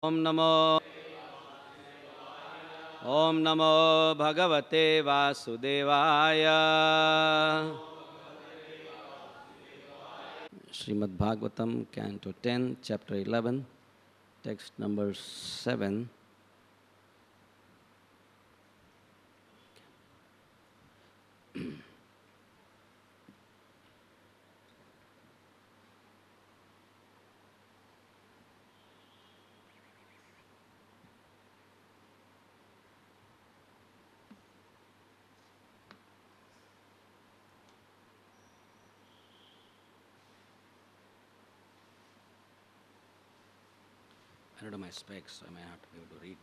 Om Namo Om Namo Bhagavate Vasudevaya. Srimad Bhagavatam, Canto 10, Chapter 11, text number 7. I don't have my specs, so I may not be able to read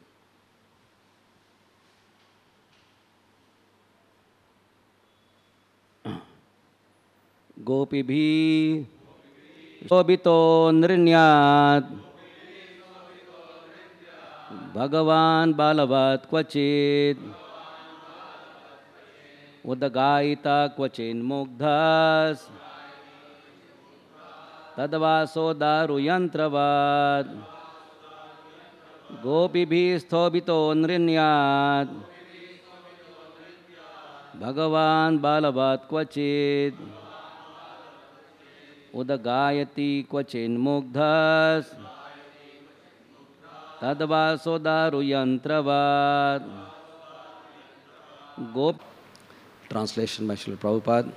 well. Gopibhi Shobhito Nrinyat Bhagavan Balavat Kvachit Udagaita Kvachin Mugdhas Tadvaso Daru Yantravad Gopibhi Shobhito Nrinyat Bhagavan Balavat Kvachit Udagayati Kvachin Mugdhas Tadvaso Daru Yantravad. Translation by Srila Prabhupada.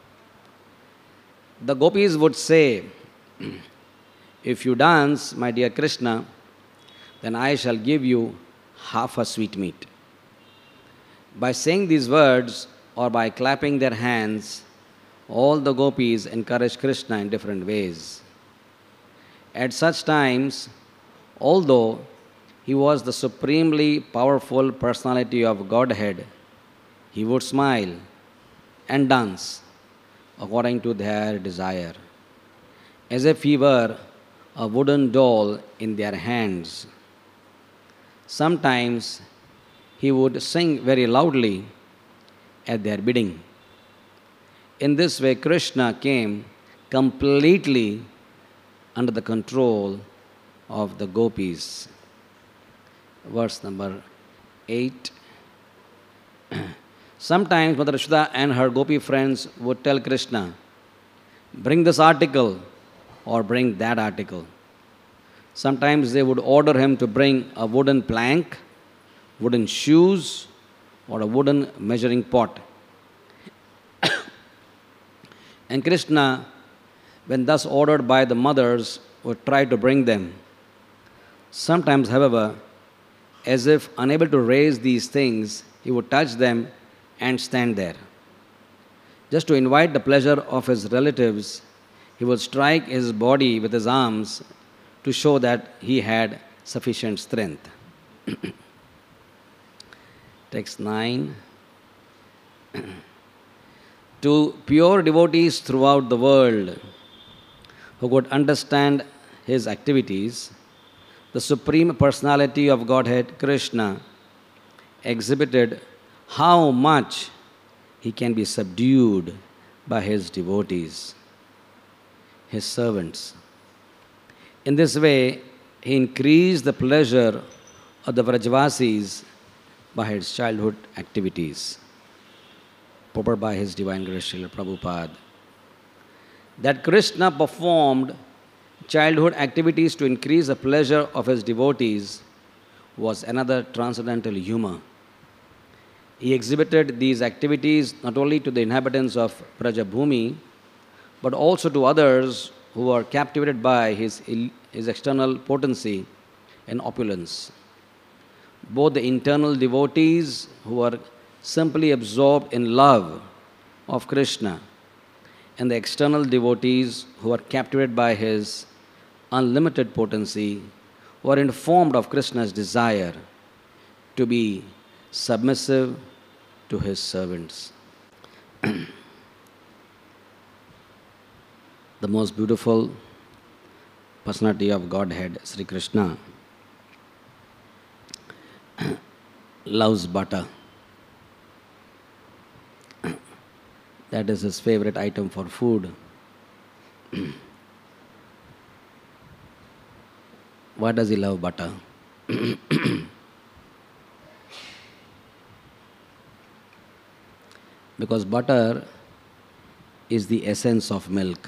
The gopis would say, if you dance, my dear Krishna, then I shall give you half a sweetmeat. By saying these words or by clapping their hands, all the gopis encourage Krishna in different ways. At such times, although he was the supremely powerful personality of Godhead, he would smile and dance according to their desire, as if he were a wooden doll in their hands. Sometimes he would sing very loudly at their bidding. In this way, Krishna came completely under the control of the gopis. Verse number 8. Sometimes Mother Yashoda and her gopi friends would tell Krishna, bring this article or bring that article. Sometimes they would order him to bring a wooden plank, wooden shoes, or a wooden measuring pot. And Krishna, when thus ordered by the mothers, would try to bring them. Sometimes, however, as if unable to raise these things, he would touch them and stand there. Just to invite the pleasure of his relatives, he would strike his body with his arms to show that he had sufficient strength. Text 9. To pure devotees throughout the world who could understand his activities, the Supreme Personality of Godhead, Krishna, exhibited how much he can be subdued by his devotees, his servants. In this way, he increased the pleasure of the Vrajavasis by his childhood activities, proper by his divine grace, Srila Prabhupada. That Krishna performed childhood activities to increase the pleasure of his devotees was another transcendental humor. He exhibited these activities not only to the inhabitants of Prajabhumi, but also to others who were captivated by his external potency and opulence. Both the internal devotees who were simply absorbed in love of Krishna and the external devotees who were captivated by his unlimited potency were informed of Krishna's desire to be submissive to his servants. The most beautiful personality of Godhead, Sri Krishna, loves butter. That is his favorite item for food. Why does he love butter? Because butter is the essence of milk.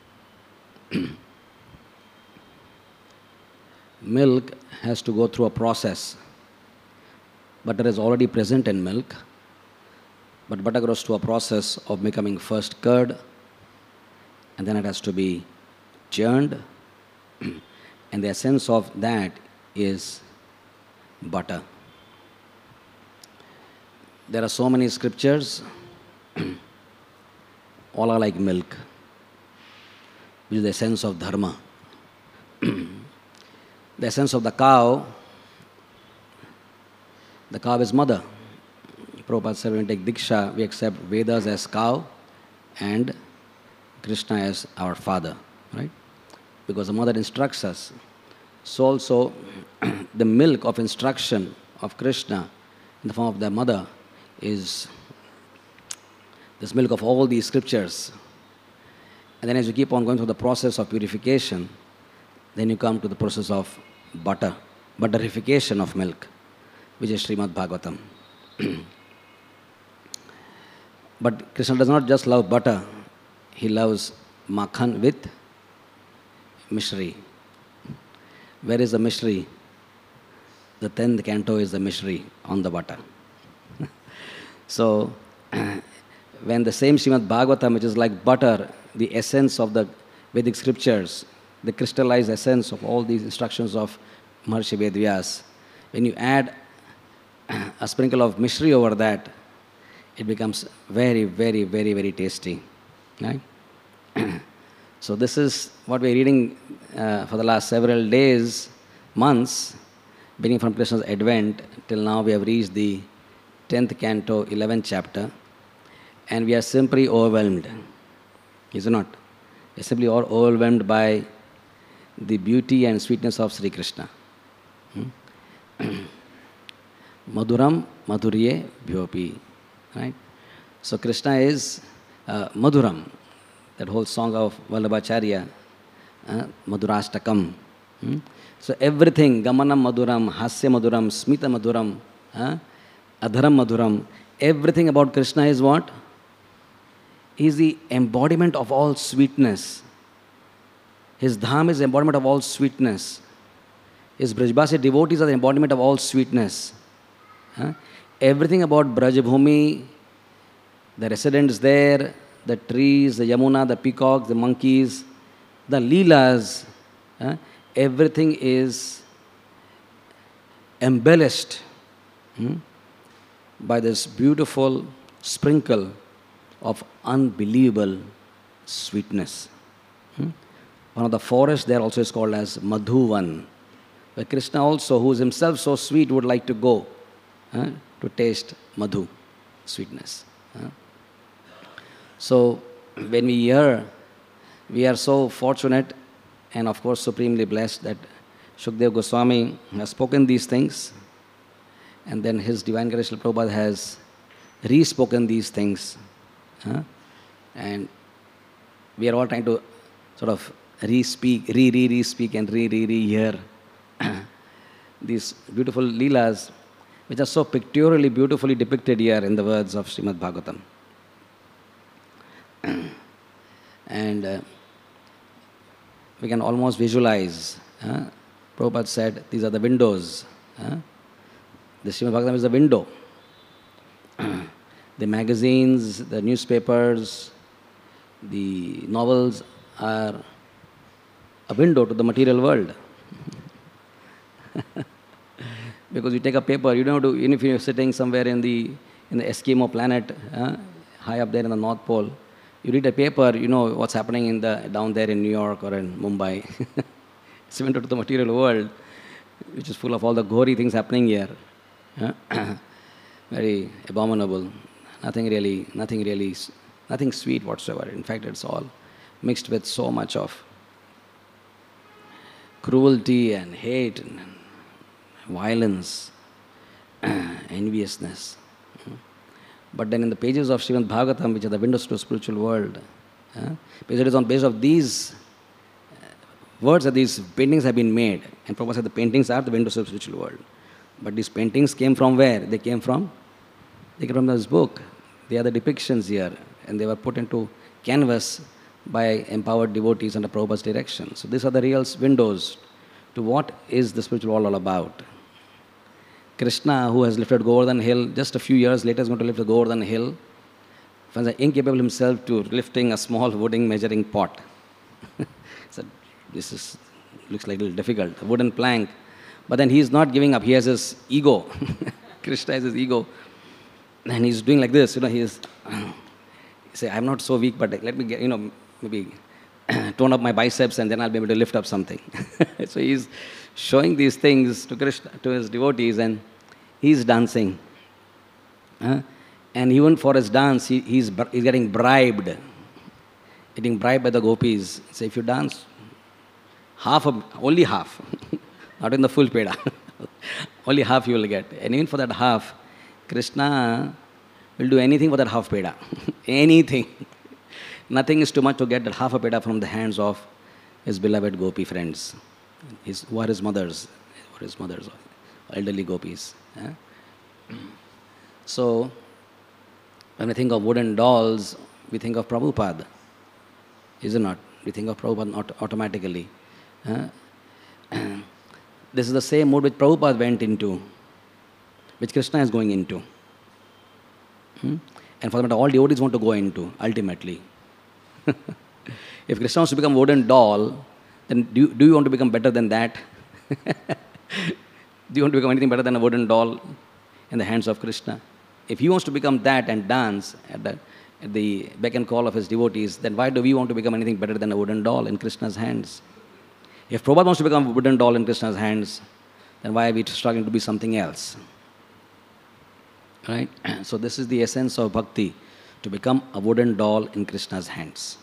Milk has to go through a process. Butter is already present in milk, but butter goes through a process of becoming first curd, and then it has to be churned, and the essence of that is butter. There are so many scriptures, all are like milk, which is the essence of dharma. The essence of the cow is mother. Prabhupada said when we take Diksha, we accept Vedas as cow and Krishna as our father, right? Because the mother instructs us. So also the milk of instruction of Krishna in the form of the mother is this milk of all these scriptures. And then as you keep on going through the process of purification, then you come to the process of butterification of milk, which is Srimad Bhagavatam. But Krishna does not just love butter, he loves makhan with mishri. Where is the mishri? The 10th canto is the mishri on the butter. So, when the same Srimad Bhagavatam, which is like butter, the essence of the Vedic scriptures, the crystallized essence of all these instructions of Maharishi Vedvyas, when you add a sprinkle of mishri over that, it becomes very, very, very, very tasty. Right? So this is what we're reading for the last several days, months, beginning from Krishna's advent till now. We have reached the 10th canto, 11th chapter, and we are simply overwhelmed. Is it not? We are simply all overwhelmed by the beauty and sweetness of Sri Krishna. Madhuram madhurye bhyopi. Right? So Krishna is Madhuram, that whole song of Vallabhacharya, Madhurashtakam. So everything, Gamanam Madhuram, Hasya Madhuram, Smita Madhuram, Adharam Madhuram, everything about Krishna is what? He is the embodiment of all sweetness. His dham is the embodiment of all sweetness. His Brajbasi devotees are the embodiment of all sweetness. Everything about Brajabhumi, the residents there, the trees, the Yamuna, the peacocks, the monkeys, the Leelas, everything is embellished by this beautiful sprinkle of unbelievable sweetness. One of the forests there also is called as Madhuvan, where Krishna also, who is himself so sweet, would like to go to taste madhu, sweetness. So when we hear, we are so fortunate and of course supremely blessed that Shukdev Goswami has spoken these things, and then his Divine Grace Srila Prabhupada has re-spoken these things. And we are all trying to sort of re-speak, re-speak and re-hear these beautiful leelas, which are so pictorially, beautifully depicted here in the words of Srimad Bhagavatam. And we can almost visualize. Prabhupada said, these are the windows. The Srimad Bhagavatam is the window. The magazines, the newspapers, the novels are a window to the material world. Because you take a paper, you don't have to, even if you're sitting somewhere in the Eskimo planet, high up there in the North Pole, you read a paper, you know what's happening down there in New York or in Mumbai. It's a window to the material world, which is full of all the gory things happening here. Very abominable. Nothing sweet whatsoever. In fact, it's all mixed with so much of cruelty and hate and violence, enviousness. But then in the pages of Srimad Bhagavatam, which are the windows to the spiritual world, because it is on base of these Words that these paintings have been made. And Prabhupada said the paintings are the windows of the spiritual world. But these paintings came from where? They came from this book. They are the depictions here. And they were put into canvas by empowered devotees under Prabhupada's direction. So these are the real windows to what is the spiritual world all about. Krishna, who has lifted Govardhan hill, just a few years later is going to lift the Govardhan hill, finds incapable himself to lifting a small wooden measuring pot. So this looks like a little difficult, a wooden plank. But then he is not giving up. He has his ego. Krishna has his ego. And he's doing like this, he is, say, I'm not so weak, but let me get, maybe tone up my biceps and then I'll be able to lift up something. So he's showing these things to Krishna, to his devotees, and he's dancing. And even for his dance, he's getting bribed. Getting bribed by the gopis. So if you dance, only half, not in the full peda, only half you will get. And even for that half, Krishna will do anything for that half peda. Anything. Nothing is too much to get that half a peda from the hands of his beloved gopi friends, who are his mothers, elderly gopis. So, when we think of wooden dolls, we think of Prabhupada. Is it not? We think of Prabhupada automatically. This is the same mood which Prabhupada went into, which Krishna is going into. And for that, all devotees want to go into, ultimately. If Krishna wants to become a wooden doll, then do you want to become better than that? Do you want to become anything better than a wooden doll in the hands of Krishna? If he wants to become that and dance at the beck and call of his devotees, then why do we want to become anything better than a wooden doll in Krishna's hands? If Prabhupada wants to become a wooden doll in Krishna's hands, then why are we struggling to be something else? Right? So this is the essence of bhakti, to become a wooden doll in Krishna's hands.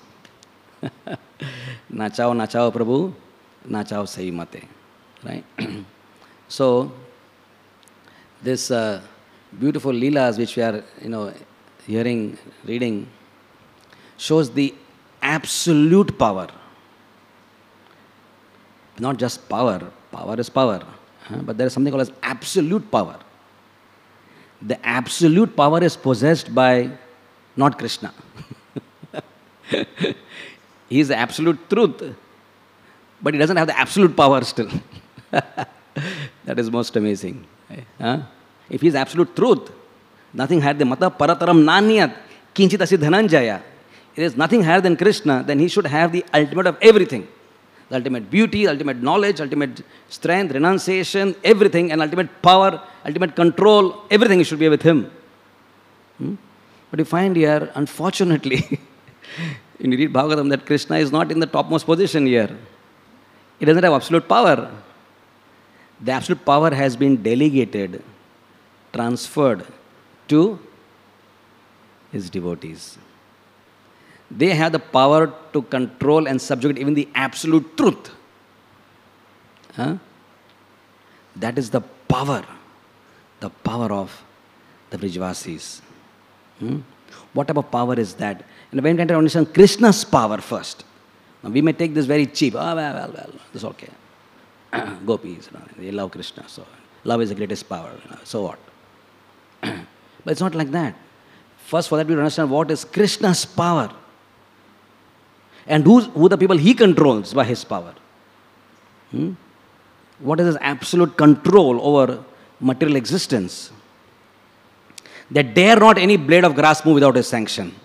Nachao, nachao Prabhu, nachao sahi mate. Right? So, this beautiful leelas which we are, hearing, reading, shows the absolute power. Not just power. Power is power. But there is something called as absolute power. The absolute power is possessed by not Krishna. He is the absolute truth. But he doesn't have the absolute power still. That is most amazing. If he is absolute truth, nothing higher than Mata Parataram Nanyat Kinchit Asi Dhananjaya. There is nothing higher than Krishna, then he should have the ultimate of everything. The ultimate beauty, ultimate knowledge, ultimate strength, renunciation, everything, and ultimate power, ultimate control, everything should be with him. But you find here, unfortunately, when you read Bhagavatam, that Krishna is not in the topmost position here. He doesn't have absolute power. The absolute power has been delegated, transferred to his devotees. They have the power to control and subjugate even the absolute truth. That is the power of the Brijvasis. What type of power is that? And when we understand Krishna's power first. Now we may take this very cheap. Well, this is okay. Gopis, they love Krishna, so love is the greatest power. So what? But it's not like that. First, for that we understand what is Krishna's power. And who the people he controls by his power. What is his absolute control over material existence? That dare not any blade of grass move without his sanction.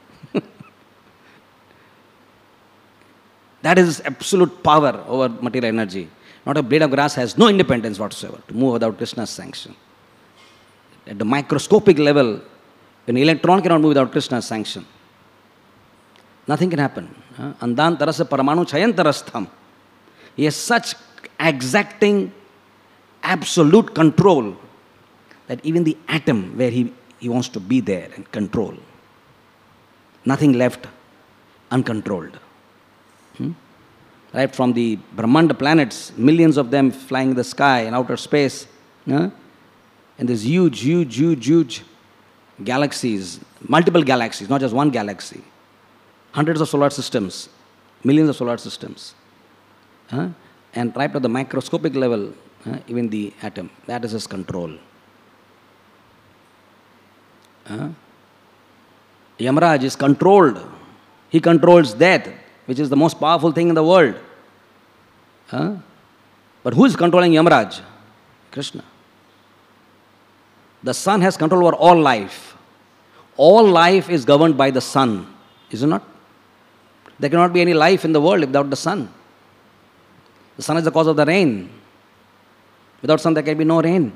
That is his absolute power over material energy. Not a blade of grass has no independence whatsoever to move without Krishna's sanction. At the microscopic level, an electron cannot move without Krishna's sanction. Nothing can happen. Andan tarasa paramanu chayantarastham. He has such exacting, absolute control that even the atom where he wants to be there and control. Nothing left uncontrolled. Right from the Brahmanda planets, millions of them flying in the sky in outer space, and there's huge galaxies, multiple galaxies, not just one galaxy. Hundreds of solar systems, millions of solar systems. and right to the microscopic level, even the atom. That is his control. Yamaraj is controlled. He controls death, which is the most powerful thing in the world. But who is controlling Yamaraj? Krishna. The sun has control over all life. All life is governed by the sun, is it not? There cannot be any life in the world without the sun. The sun is the cause of the rain. Without sun, there can be no rain.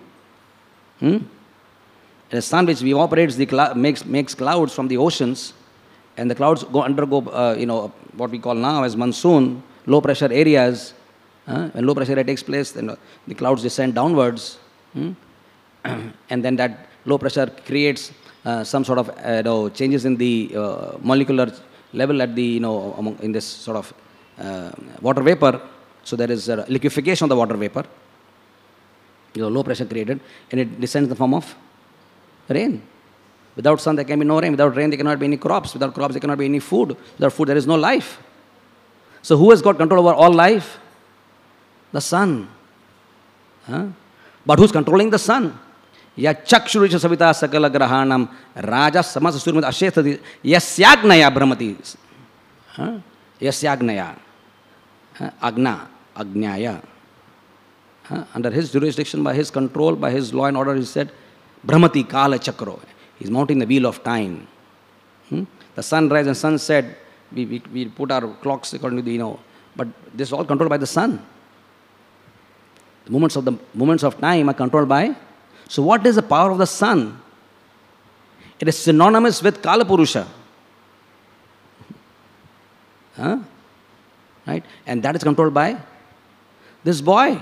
The sun which evaporates makes clouds from the oceans, and the clouds undergo what we call now as monsoon, low pressure areas. When low pressure area takes place, then the clouds descend downwards, and then that low pressure creates some sort of changes in the molecular level at the in this sort of water vapor. So there is a liquefaction of the water vapor. Low pressure created, and it descends in the form of rain. Without sun, there can be no rain. Without rain, there cannot be any crops. Without crops, there cannot be any food. Without food, there is no life. So who has got control over all life? The sun. But who's controlling the sun? Ya chakshuricha savita sakala grahanam raja samasa surmit ashetati yasyagnaya brahmati. Yasyagnaya. Agnyaya. Under his jurisdiction, by his control, by his law and order, he said, Brahmati Kala Chakro. He's mounting the wheel of time. The sunrise and sunset, we put our clocks according to the, but this is all controlled by the sun. The moments of time are controlled by. So what is the power of the sun? It is synonymous with Kala Purusha. Right? And that is controlled by this boy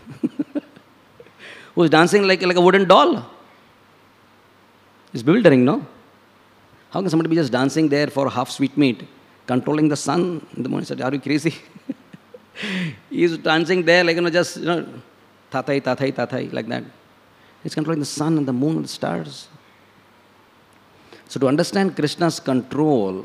who is dancing like a wooden doll. It's bewildering, no? How can somebody be just dancing there for half sweet meat, controlling the sun in the morning? He said, are you crazy? He is dancing there like, just, tathai, tathai, tathai, like that. He's controlling the sun and the moon and the stars. So to understand Krishna's control,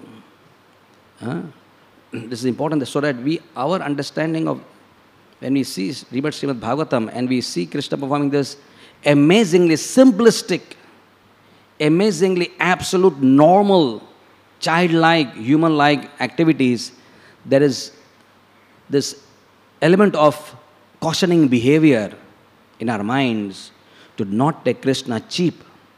this is important so that our understanding of, when we read Srimad Bhagavatam and we see Krishna performing this amazingly simplistic, amazingly absolute, normal, childlike, human-like activities, there is this element of cautioning behavior in our minds to not take Krishna cheap.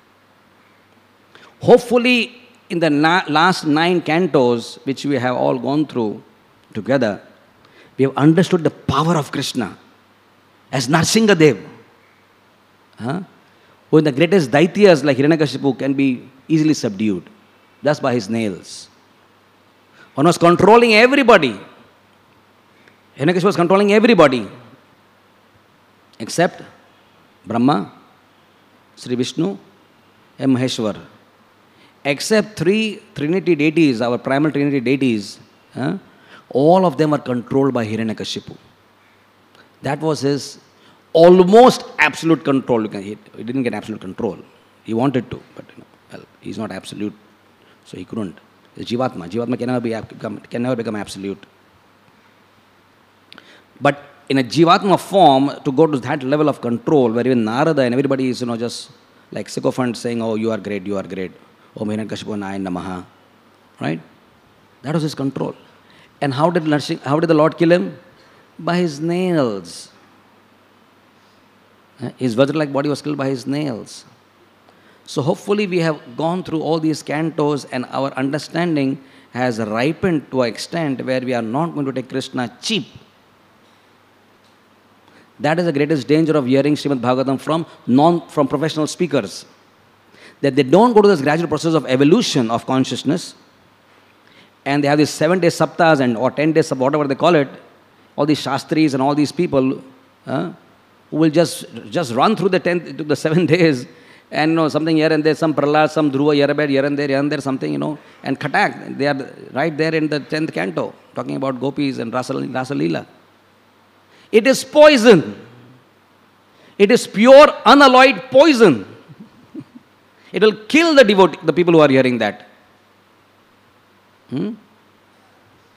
Hopefully, in the last 9 cantos, which we have all gone through together, we have understood the power of Krishna as Narsingadev, who in the greatest Daityas like Hiranyakashipu can be easily subdued, just by his nails. One was controlling everybody. Hiranyakashipu was controlling everybody except Brahma, Sri Vishnu, and Maheshwar. Except 3 Trinity deities, our primal Trinity deities, all of them are controlled by Hiranyakashipu. That was his almost absolute control. He didn't get absolute control. He wanted to, but he's not absolute, so he couldn't. It's Jivatma. Jivatma can never become absolute. But in a Jivatma form, to go to that level of control, where even Narada and everybody is just like sycophants saying, oh, you are great, you are great. Om Hiranyakashipu Naya Namaha. Right? That was his control. And how did the Lord kill him? By his nails. His Vajra-like body was killed by his nails. So hopefully we have gone through all these cantos and our understanding has ripened to an extent where we are not going to take Krishna cheap. That is the greatest danger of hearing Srimad Bhagavatam from professional speakers. That they don't go to this gradual process of evolution of consciousness, and they have these 7-day saptas or 10 days, whatever they call it, all these Shastris and all these people who will just run through the 7 days and something here and there, some Prahlad, some Dhruva, here and there, something, and Khatak. They are right there in the 10th canto, talking about gopis and Rasa Leela. It is poison. It is pure, unalloyed poison. It will kill the people who are hearing that.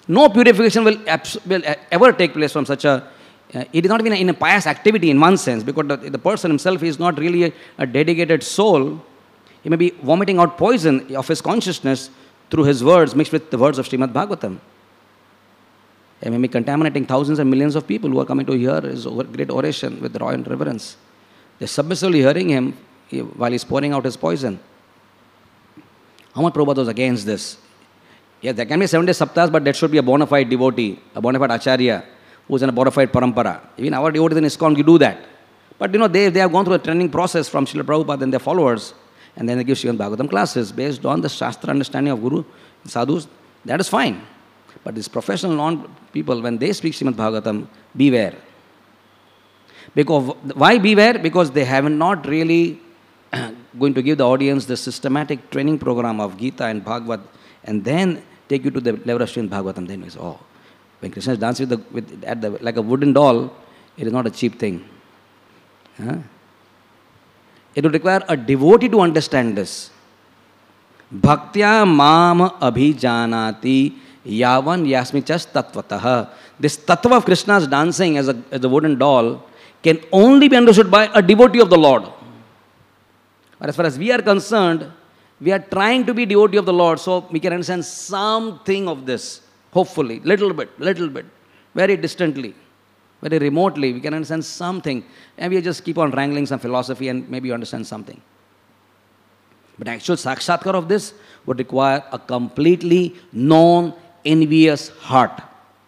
No purification will ever take place from such a, it is not even in a pious activity in one sense, because the person himself is not really a dedicated soul. He may be vomiting out poison of his consciousness through his words mixed with the words of Srimad Bhagavatam. He may be contaminating thousands and millions of people who are coming to hear his great oration with awe and reverence. They're submissively hearing him while he's pouring out his poison. How much Prabhupada was against this? Yes, there can be 7 day saptas, but that should be a bona fide devotee, a bona fide acharya, who is in a bona fide parampara. Even our devotees in ISKCON, you do that. But they have gone through a training process from Srila Prabhupada and their followers, and then they give Srimad Bhagavatam classes based on the Shastra understanding of Guru, Sadhus. That is fine. But these professional non-people, when they speak Srimad Bhagavatam, beware. Because why beware? Because they have not really going to give the audience the systematic training program of Gita and Bhagavad, and then take you to the level of Srimad Bhagavatam. Then you say, oh, when Krishna is dancing like a wooden doll, it is not a cheap thing. Huh? It would require a devotee to understand this. Bhaktya mam abhijanati yavan yasmichas tatvatah. This tattva of Krishna's dancing as a wooden doll can only be understood by a devotee of the Lord. But as far as we are concerned, we are trying to be devotee of the Lord, so we can understand something of this, hopefully, little bit, very distantly, very remotely, we can understand something, and we just keep on wrangling some philosophy and maybe understand something. But actual sakshatkar of this would require a completely non-envious heart.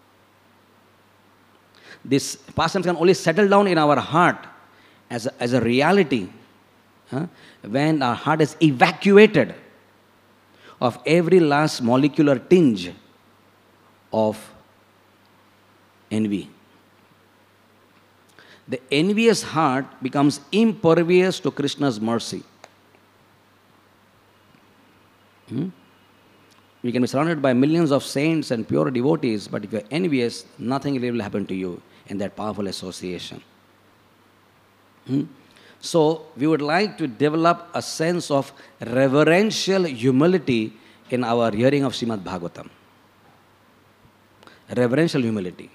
This pastimes can only settle down in our heart as a reality, when our heart is evacuated of every last molecular tinge of envy. The envious heart becomes impervious to Krishna's mercy. We can be surrounded by millions of saints and pure devotees, but if you are envious, nothing really will happen to you in that powerful association. So, we would like to develop a sense of reverential humility in our hearing of Srimad Bhagavatam. Reverential humility.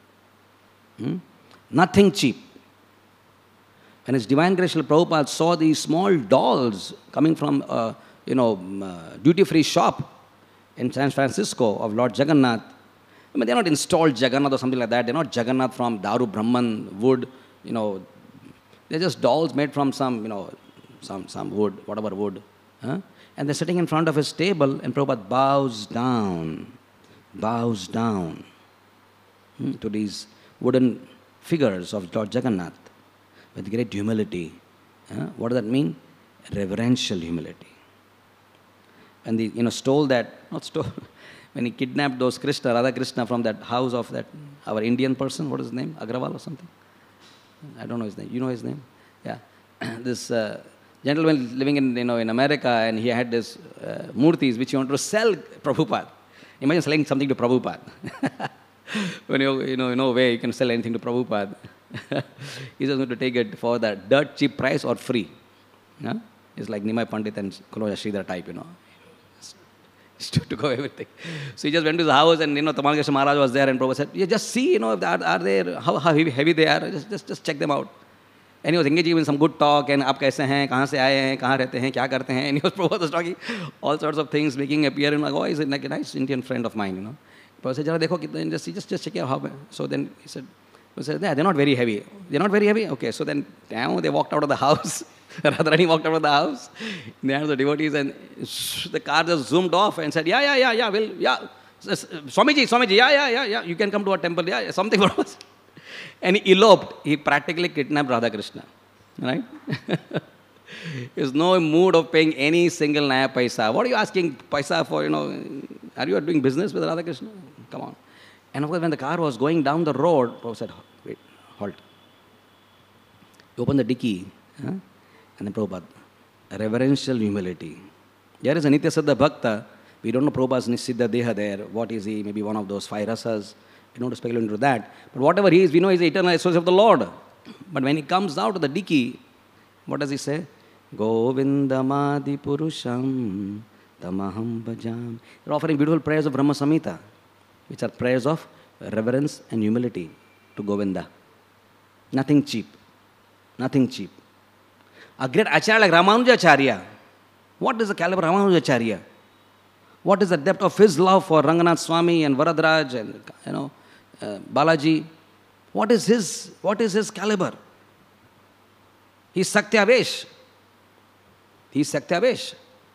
Nothing cheap. When His Divine Grace Srila Prabhupada saw these small dolls coming from duty-free shop in San Francisco of Lord Jagannath, I mean, they're not installed Jagannath or something like that. They're not Jagannath from Daru Brahman wood, They're just dolls made from some wood, whatever wood. And they're sitting in front of his table, and Prabhupada bows down to these wooden figures of Lord Jagannath with great humility. What does that mean? Reverential humility. And he when he kidnapped those Radha Krishna from that house of that our Indian person, what is his name? Agrawal or something? I don't know his name. You know his name? Yeah. This gentleman living in America, and he had this murtis which he wanted to sell Prabhupada. Imagine selling something to Prabhupada. When no way you can sell anything to Prabhupada. He's just going to take it for the dirt cheap price or free. It's like Nimai Pandit and Kaloja Sridhar type, took away everything. So he just went to his house, and Tamal Krishna Maharaj was there, and Prabhupada said, just see, if are they, how heavy they are, just check them out. And he was engaging in some good talk, and aap kaise hain, kahan se aaye hain, kahan rehte hain, kya karte hain, and Prabhupada was talking all sorts of things, making appear, and like, oh, he's like a nice Indian friend of mine, Prabhupada said, jara dekho, just check out how. So then he said, yeah, they're not very heavy. They're not very heavy? Okay, so then they walked out of the house. Radharani walked out of the house. They had the devotees, and the car just zoomed off and said, yeah, Swamiji, yeah, you can come to our temple, yeah, something for us. And he eloped. He practically kidnapped Radha Krishna, right? There's no mood of paying any single naya paisa. What are you asking paisa for, are you doing business with Radha Krishna? Come on. And of course, when the car was going down the road, Prabhupada said, wait, halt. He opened the dicky, and then Prabhupada, reverential humility. There is a Nitya Siddha Bhakta. We don't know Prabhupada's Nisiddha Deha there. What is he? Maybe one of those 5 rasas. We don't speculate into that. But whatever he is, we know he's the eternal associate of the Lord. But when he comes out of the dicky, what does he say? Govindamadi Purusham Tamaham Bhajam. They're offering beautiful prayers of Brahma Samhita. which are prayers of reverence and humility to Govinda. Nothing cheap. Nothing cheap. A great Acharya like Ramanujacharya. What is the caliber of Ramanujacharya? What is the depth of his love for Ranganath Swami and Varadraj and Balaji? What is his caliber? He's Saktiavesh. He's Saktiavesh.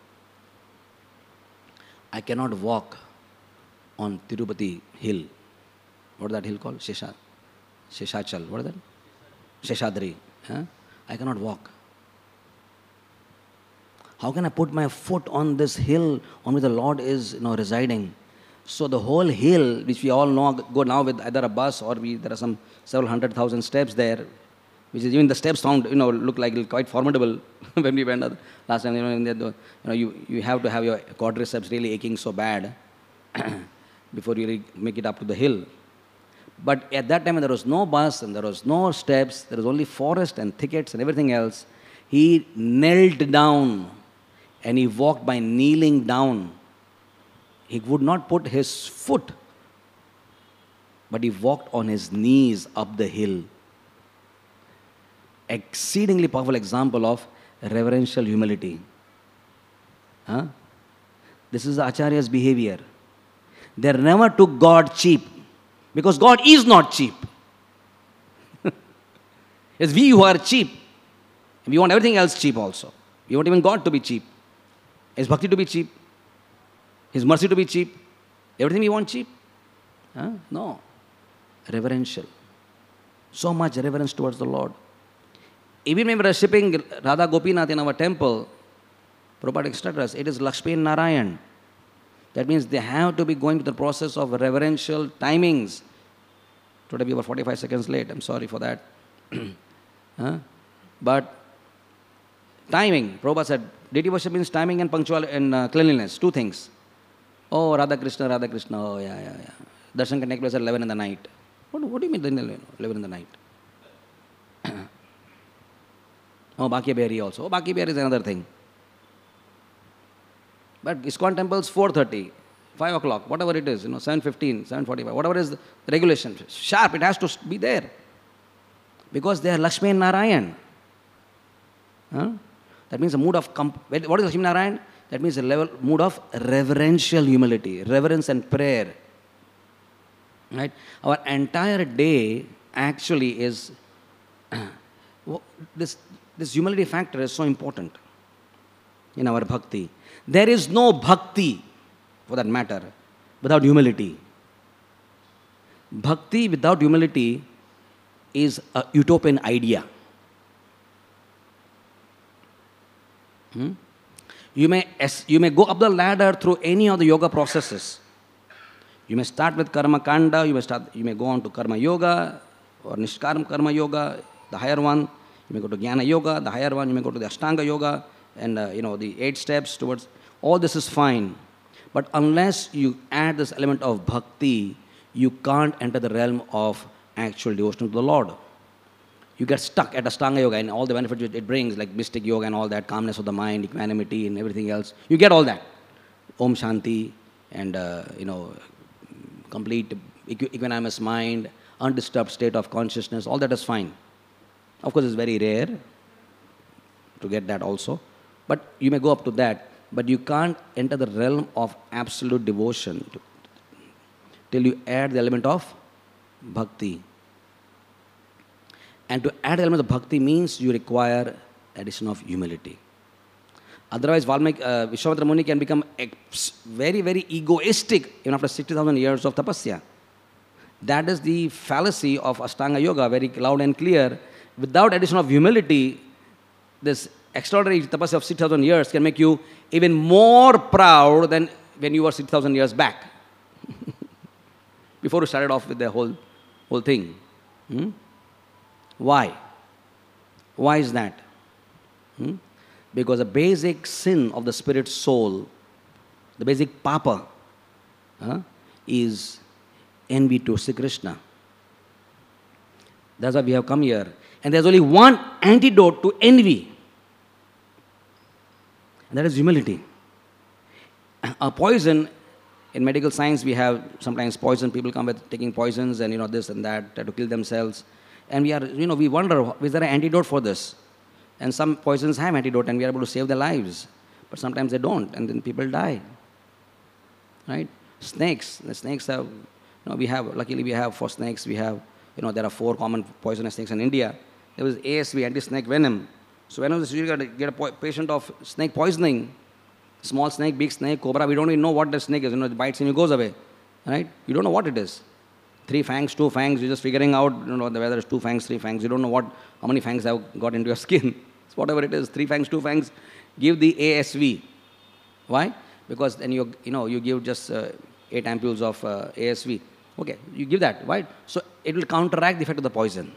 I cannot walk on Tirupati hill. What is that hill called? Sheshachal. What is that? Sheshadri. Huh? I cannot walk. How can I put my foot on this hill on which the Lord is residing? So the whole hill, which we all know, go now with either a bus or there are some several 100,000 steps there, which is even the steps sound, look like quite formidable when we went last time. You have to have your quadriceps really aching so bad before you really make it up to the hill. But at that time, there was no bus and there was no steps. There was only forest and thickets and everything else. He knelt down and he walked by kneeling down. He would not put his foot, but he walked on his knees up the hill. Exceedingly powerful example of reverential humility. Huh? This is the Acharya's behavior. They never took God cheap, because God is not cheap. It's we who are cheap. We want everything else cheap also. We want even God to be cheap. His bhakti to be cheap. His mercy to be cheap. Everything we want cheap. Huh? No. Reverential. So much reverence towards the Lord. Even when we are shipping Radha Gopinath in our temple, Prabhupada instructed us, it is Lakshmi and Narayan. That means they have to be going through the process of reverential timings. Today we were 45 seconds late. I'm sorry for that. Huh? But timing, Prabhupada said, deity worship means timing and punctuality and cleanliness. Two things. Oh, Radha Krishna. Oh, yeah. Darshan can take place at 11 in the night. What do you mean 11 in the night? Oh, Baki Behari also. Oh, Baki Behari is another thing. But ISKCON temples 4:30, 5 o'clock, whatever it is, 7:15, 7:45, whatever is the regulation. Sharp, it has to be there. Because they are Lakshmi and Narayan. Huh? That means a mood of, what is Lakshmi Narayan? That means a mood of reverential humility, reverence and prayer. Right? Our entire day actually is, this humility factor is so important in our bhakti. There is no bhakti, for that matter, without humility. Bhakti without humility is a utopian idea. You may go up the ladder through any of the yoga processes. You may start with karma kanda, you may go on to karma yoga or nishkarma karma yoga, the higher one. You may go to jnana yoga, the higher one. You may go to the ashtanga yoga and the 8 steps towards. All this is fine. But unless you add this element of bhakti, you can't enter the realm of actual devotion to the Lord. You get stuck at Ashtanga Yoga and all the benefits it brings, like mystic yoga and all that, calmness of the mind, equanimity and everything else. You get all that. Om Shanti and, complete equanimous mind, undisturbed state of consciousness, all that is fine. Of course, it's very rare to get that also. But you may go up to that. But you can't enter the realm of absolute devotion till you add the element of bhakti. And to add the element of bhakti means you require addition of humility. Otherwise, Vishwamitra Muni can become very, very egoistic even after 60,000 years of tapasya. That is the fallacy of Ashtanga Yoga, very loud and clear. Without addition of humility, this extraordinary tapasya of 6,000 years can make you even more proud than when you were 6,000 years back. Before you started off with the whole thing. Why? Why is that? Because the basic sin of the spirit soul, the basic papa, is envy to Sri Krishna. That's why we have come here. And there's only one antidote to envy. And that is humility. A poison In medical science, we have sometimes poison. People come with taking poisons and, this and that, try to kill themselves. And we wonder, is there an antidote for this? And some poisons have antidote and we are able to save their lives. But sometimes they don't, and then people die. Right? Snakes. The snakes have, luckily we have, for snakes, we have, there are 4 common poisonous snakes in India. There was ASV, anti-snake venom. So whenever you get a patient of snake poisoning, small snake, big snake, cobra, we don't even know what the snake is. It bites and it goes away. Right? You don't know what it is. 3 fangs, 2 fangs, you're just figuring out, whether it's 2 fangs, 3 fangs. You don't know how many fangs have got into your skin. So whatever it is, 3 fangs, 2 fangs, give the ASV. Why? Because then you give just 8 ampules of ASV. Okay, you give that. Why? So it will counteract the effect of the poison.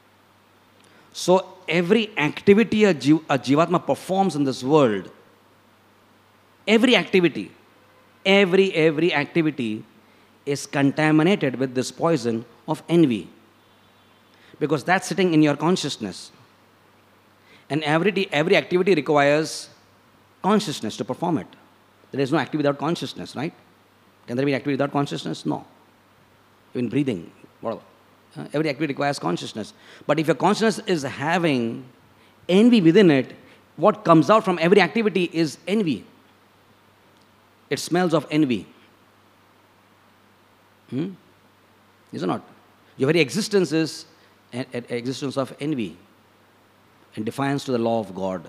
So every activity a Jivatma performs in this world, every activity is contaminated with this poison of envy. Because that's sitting in your consciousness. And every activity requires consciousness to perform it. There is no activity without consciousness, right? Can there be activity without consciousness? No. Even breathing, whatever. Every activity requires consciousness. But if your consciousness is having envy within it, what comes out from every activity is envy. It smells of envy. Is it not? Your very existence is an existence of envy and defiance to the law of God.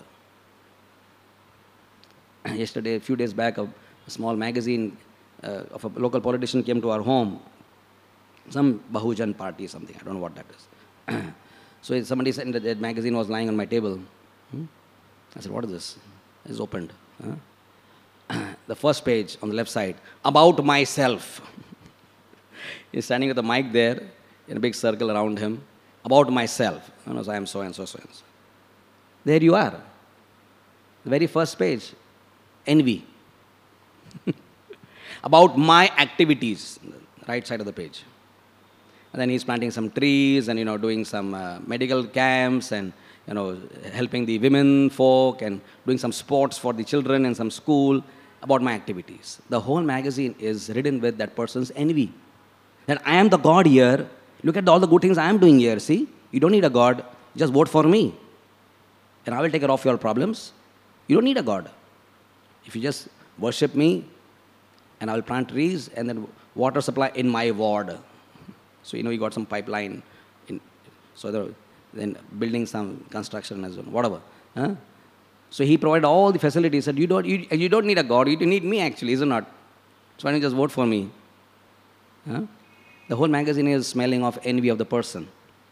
Yesterday, a few days back, a small magazine of a local politician came to our home. Some Bahujan party, something. I don't know what that is. So somebody said that magazine was lying on my table. I said, what is this? It's opened. The first page on the left side, about myself. He's standing with a mic there, in a big circle around him. About myself. So I am so and so, so and so. There you are. The very first page. Envy. About my activities. Right side of the page. And then he's planting some trees and, doing some medical camps and, helping the women folk and doing some sports for the children in some school. About my activities. The whole magazine is ridden with that person's envy. That I am the God here. Look at all the good things I am doing here. See? You don't need a God. Just vote for me. And I will take care of your problems. You don't need a God. If you just worship me, and I will plant trees, and then water supply in my ward. So, you got some pipeline. Then building some construction as well, whatever. So he provided all the facilities. Said, you don't need a God. You need me actually, is it not? So why don't you just vote for me? The whole magazine is smelling of envy of the person.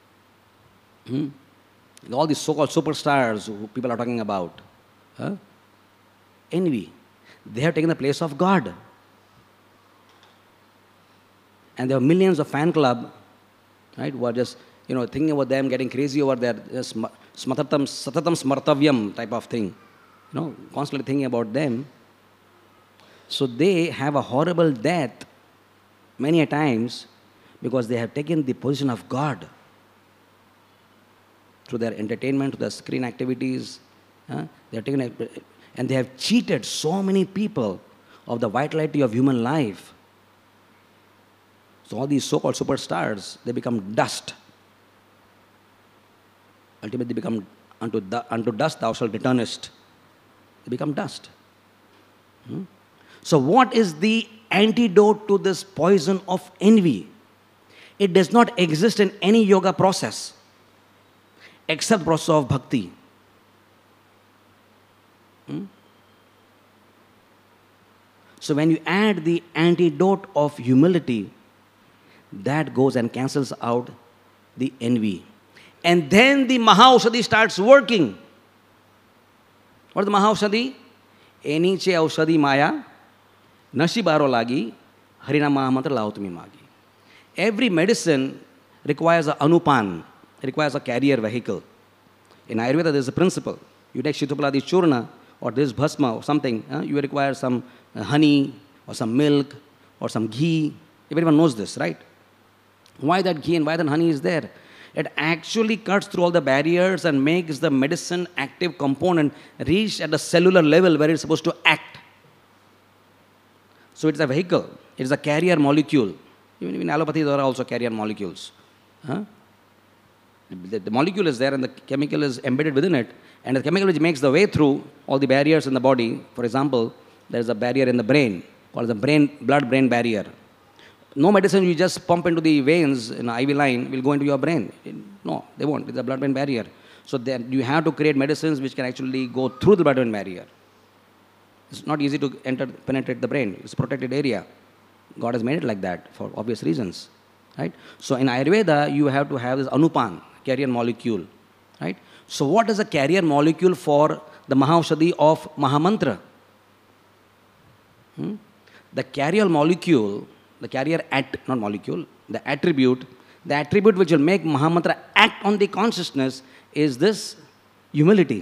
All these so-called superstars who people are talking about. Envy. They have taken the place of God. And there are millions of fan club, right, who are just, thinking about them, getting crazy over their satatam smartavyam type of thing. Constantly thinking about them. So they have a horrible death many a times because they have taken the position of God through their entertainment, through their screen activities. They have taken and they have cheated so many people of the vitality of human life. So all these so-called superstars, they become dust. Ultimately, they become unto dust thou shalt returnest. They become dust. So what is the antidote to this poison of envy? It does not exist in any yoga process except the process of bhakti. So when you add the antidote of humility, that goes and cancels out the envy. And then the Mahaushadhi starts working. What is the Mahaushadhi? Eniche aushadhi maya, nashi baro lagi, harina mahamantra lautmi magi. Every medicine requires an anupan, requires a carrier vehicle. In Ayurveda, there is a principle. You take Shitupaladi Churna or this bhasma or something, you require some honey or some milk or some ghee. Everyone knows this, right? Why that ghee and why that honey is there? It actually cuts through all the barriers and makes the medicine active component reach at the cellular level where it's supposed to act. So it's a vehicle. It's a carrier molecule. Even in allopathy, there are also carrier molecules. Huh? The molecule is there and the chemical is embedded within it. And the chemical which makes the way through all the barriers in the body. For example, there is a barrier in the brain called the blood-brain barrier. No medicine you just pump into the veins in an IV line will go into your brain. No, they won't. It's a blood-brain barrier. So then you have to create medicines which can actually go through the blood-brain barrier. It's not easy to penetrate the brain. It's a protected area. God has made it like that for obvious reasons. Right? So in Ayurveda, you have to have this anupan, carrier molecule. Right? So what is a carrier molecule for the Mahaushadhi of Mahamantra? The carrier molecule, the attribute which will make Mahamantra act on the consciousness is this humility.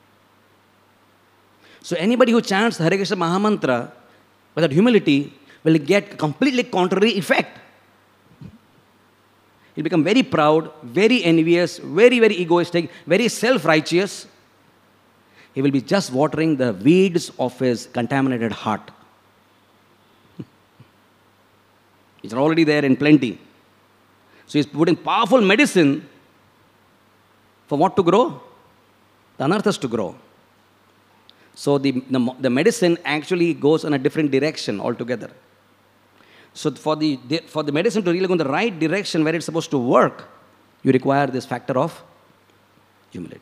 So anybody who chants the Hare Krishna Mahamantra without humility will get completely contrary effect. He'll become very proud, very envious, very, very egoistic, very self-righteous. He will be just watering the weeds of his contaminated heart. It's already there in plenty. So he's putting powerful medicine for what to grow? The anarthas to grow. So the medicine actually goes in a different direction altogether. So for the medicine to really go in the right direction where it's supposed to work, you require this factor of humility.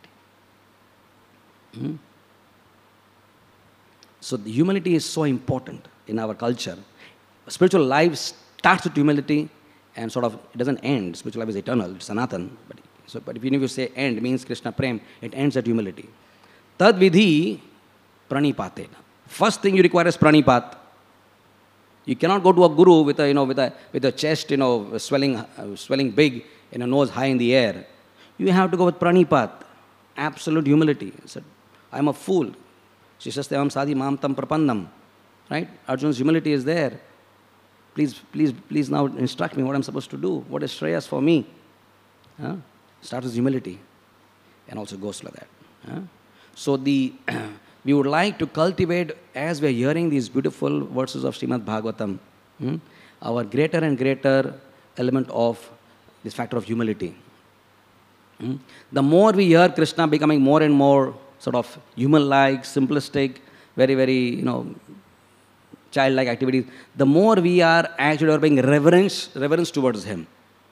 So the humility is so important in our culture. Spiritual life starts with humility and sort of, it doesn't end. Spiritual life is eternal, it's sanatan. But if you say end means Krishna Prem, it ends at humility. Tad vidhi pranipatena. First thing you require is pranipat. You cannot go to a guru with a chest, swelling big, and a nose high in the air. You have to go with pranipat, absolute humility. He said, I'm a fool. Shishastevam sadhi mam tam prapannam. Right? Arjuna's humility is there. Please now instruct me what I'm supposed to do. What is Shreyas for me? Starts with humility and also goes like that. So we would like to cultivate, as we are hearing these beautiful verses of Srimad Bhagavatam, our greater and greater element of this factor of humility. The more we hear Krishna becoming more and more sort of human-like, simplistic, very, very, childlike activities, the more we are actually developing reverence towards him.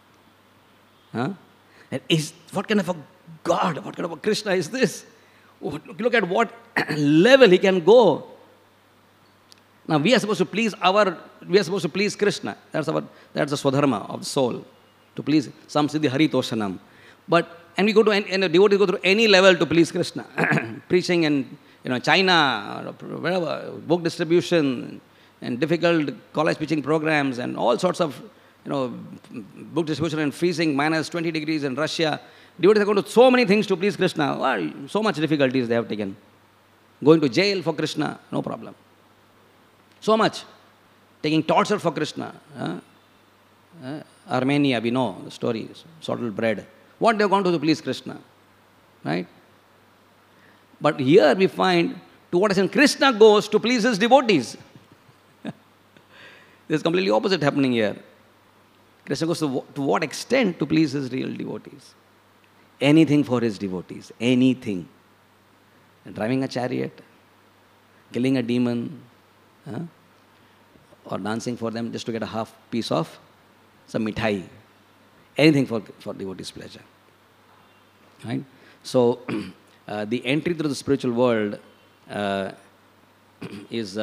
What kind of a God, what kind of a Krishna is this? Look at what level he can go. Now we are supposed to please Krishna. That's the swadharma of the soul, to please some siddhi hari toshanam. And we go to and the devotees go through any level to please Krishna, preaching in China, or wherever, book distribution, and difficult college preaching programs, and all sorts of book distribution and freezing minus 20 degrees in Russia. Devotees are going to so many things to please Krishna. So much difficulties they have taken. Going to jail for Krishna, no problem. So much. Taking torture for Krishna. Armenia, we know the story, salted bread. What they have gone to please Krishna. Right? But here we find, to what extent Krishna goes to please his devotees. There's completely opposite happening here. Krishna goes to what extent to please his real devotees. Anything for his devotees. Anything. Driving a chariot, killing a demon, or dancing for them just to get a half piece of some mithai. Anything for devotees' pleasure. Right? So, the entry through the spiritual world is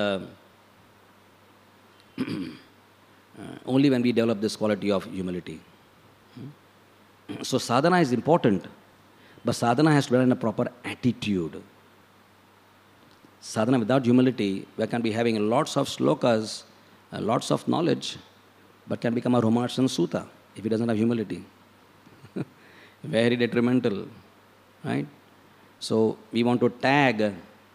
only when we develop this quality of humility. So sadhana is important, but sadhana has to be done in a proper attitude. Sadhana without humility, we can be having lots of slokas, lots of knowledge, but can become a Romarshan Sutta if he doesn't have humility. Very detrimental, right? So we want to tag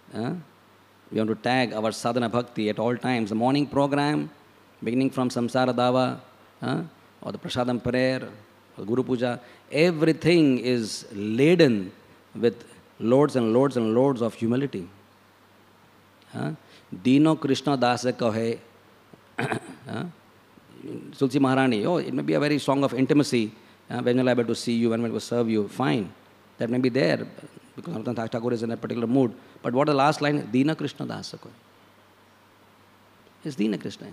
our sadhana bhakti at all times. The morning program, beginning from Samsara Dava, or the Prasadam prayer, Guru Puja, everything is laden with loads and loads and loads of humility. Dino Krishna Dasa kahe, Tulsi Maharani, oh, it may be a very song of intimacy. When we're able to see you, when we're able to serve you, fine. That may be there because Narottam Thakur is in a particular mood. But what the last line? Dina Krishna Dasa Koi. It's Dina Krishna.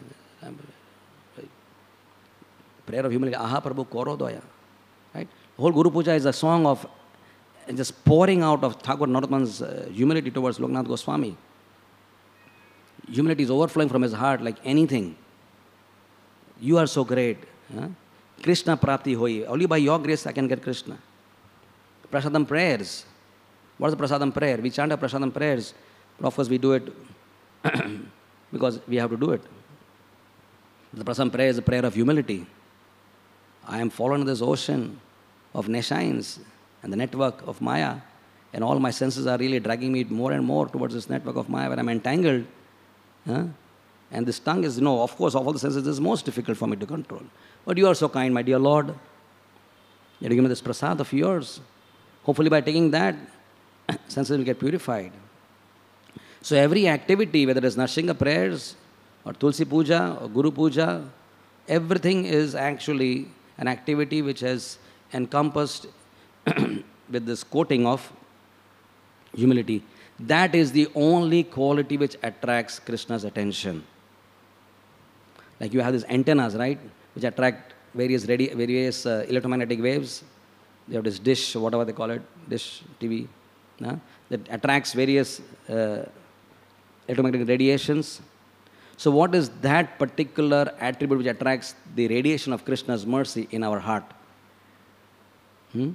Prayer of humility. Aha Prabhu Koro Doya. Right? The whole Guru Puja is a song of just pouring out of Thakur Narottam's humility towards Loknath Goswami. Humility is overflowing from his heart like anything. You are so great. Huh? Krishna Prapti Hoi. Only by your grace I can get Krishna. Prasadam prayers. What is the Prasadam prayer? We chant our Prasadam prayers, but of course we do it because we have to do it. The Prasadam prayer is a prayer of humility. I am fallen in this ocean of nescience and the network of Maya, and all my senses are really dragging me more and more towards this network of Maya where I am entangled. Huh? And this tongue is, of course, of all the senses, this is most difficult for me to control. But you are so kind, my dear Lord. You have to give me this prasad of yours. Hopefully by taking that, senses will get purified. So every activity, whether it is Narsingha prayers, or Tulsi Puja, or Guru Puja, everything is actually an activity which has encompassed with this coating of humility. That is the only quality which attracts Krishna's attention. Like you have these antennas, right, which attract various electromagnetic waves. They have this dish, whatever they call it, dish TV, that attracts various electromagnetic radiations. So what is that particular attribute which attracts the radiation of Krishna's mercy in our heart? The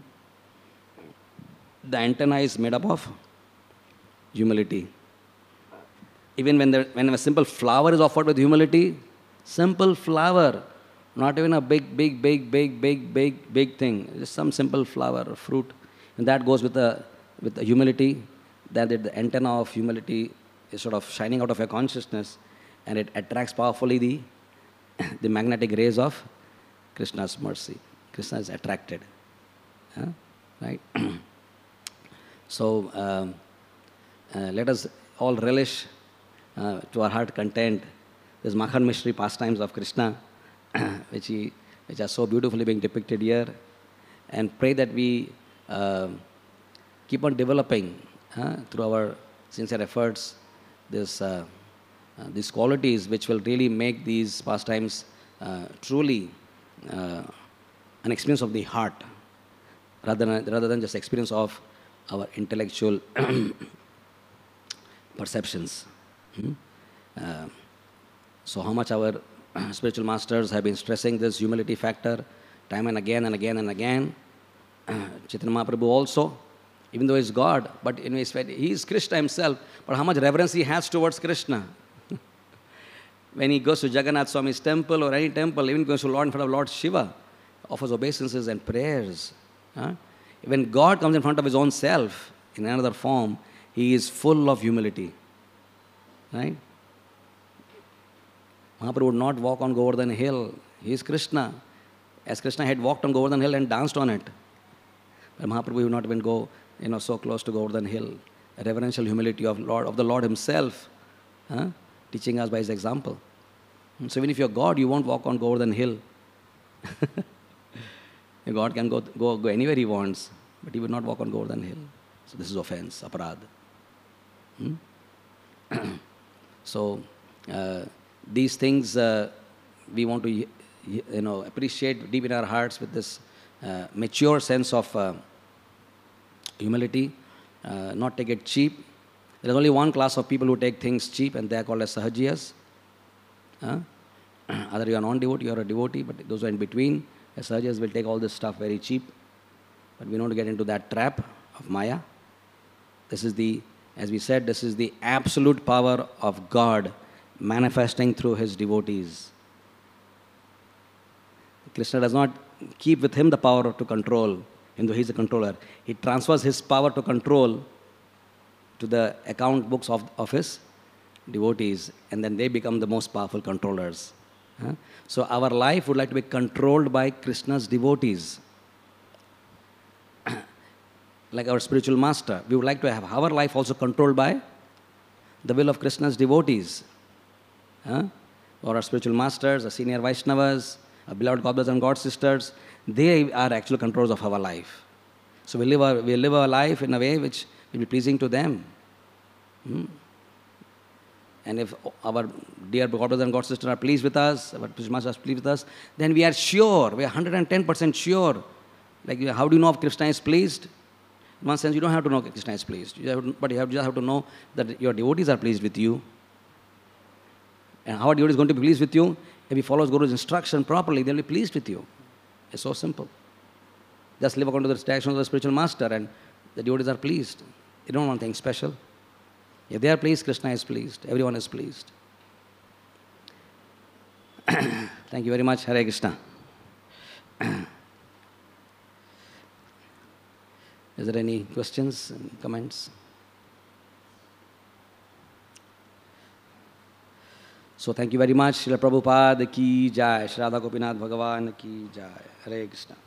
antenna is made up of humility. Even when a simple flower is offered with humility, simple flower, not even a big thing, just some simple flower or fruit, and that goes with the humility, that the antenna of humility is sort of shining out of your consciousness, and it attracts powerfully the magnetic rays of Krishna's mercy. Krishna is attracted. Right? So, let us all relish to our heart content this Makhan Mishri pastimes of Krishna, which are so beautifully being depicted here, and pray that we keep on developing through our sincere efforts these qualities which will really make these pastimes truly an experience of the heart, rather than just experience of our intellectual perceptions. So how much our spiritual masters have been stressing this humility factor time and again and again and again. Chaitanya Mahaprabhu also, even though he's God, but in his fact, he is Krishna himself, but how much reverence he has towards Krishna. When he goes to Jagannath Swami's temple or any temple, even goes to Lord in front of Lord Shiva, offers obeisances and prayers. When God comes in front of his own self in another form, he is full of humility. Right? Mahaprabhu would not walk on Govardhan Hill. He is Krishna. As Krishna had walked on Govardhan Hill and danced on it. But Mahaprabhu would not even go so close to Govardhan Hill. A reverential humility of the Lord himself, teaching us by his example. So even if you're God, you won't walk on Govardhan Hill. God can go anywhere he wants, but he will not walk on Govardhan Hill. So this is offense, aparad. So these things we want to appreciate deep in our hearts with this mature sense of humility, not take it cheap. There is only one class of people who take things cheap, and they are called as sahajiyas. Either you are non-devotee, you are a devotee, but those who are in between, as sahajiyas will take all this stuff very cheap. But we don't get into that trap of Maya. This is as we said, this is the absolute power of God manifesting through his devotees. Krishna does not keep with him the power to control, even though he is the controller. He transfers his power to control to the account books of his devotees, and then they become the most powerful controllers. So our life would like to be controlled by Krishna's devotees. Like our spiritual master, we would like to have our life also controlled by the will of Krishna's devotees. or our spiritual masters, our senior Vaishnavas, our beloved God brothers and God sisters, they are actual controllers of our life. So we live our life in a way which will be pleasing to them. And if our dear God brothers and God sisters are pleased with us, our spiritual masters are pleased with us, then we are sure, we are 110% sure. Like, how do you know if Krishna is pleased? In one sense, you don't have to know Krishna is pleased. But you just have to know that your devotees are pleased with you. And how a devotee is going to be pleased with you? If he follows Guru's instruction properly, they'll be pleased with you. It's so simple. Just live according to the direction of the spiritual master and the devotees are pleased. They don't want anything special. If they are pleased, Krishna is pleased. Everyone is pleased. Thank you very much. Hare Krishna. Is there any questions and comments? So thank you very much. Srila Prabhupada ki jai. Shri Radha Gopinath Bhagavan ki jai. Hare Krishna.